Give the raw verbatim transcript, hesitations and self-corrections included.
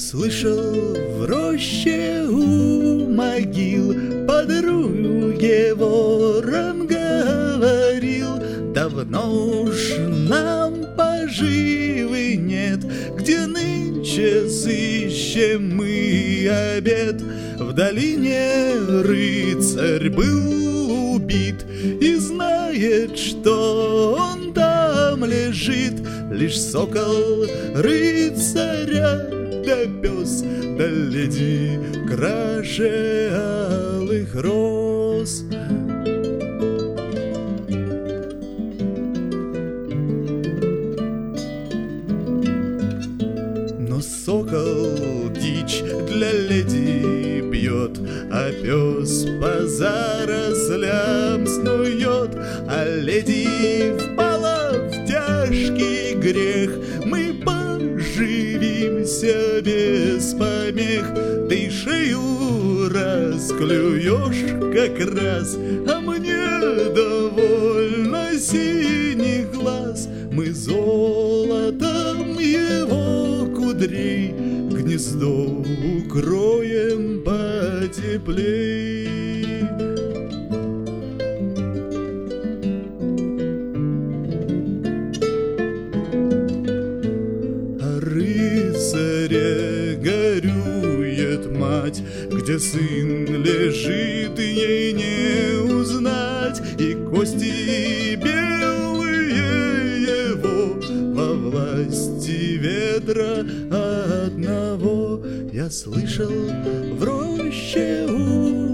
слышал в роще у могил, подруге ворон говорил: давно уж нам поживы нет, где нынче сыщем мы обед. В долине рыцарь был убит, и знает, что он там лежит. Лишь сокол рыцаря да пес, да леди краше алых роз. Но сокол дичь для леди бьет, а пес по зарослям снует, а леди впала в тяжкий грех. Мы поживимся без помех, ты шею расклюешь как раз, а мне довольно синих глаз. Мы золотом его кудрей гнездо укроем потеплей. О рыцаре горюет мать, где сын лежит, ей не узнать, и кости белые его во власти ветра одного. Я слышал в роще у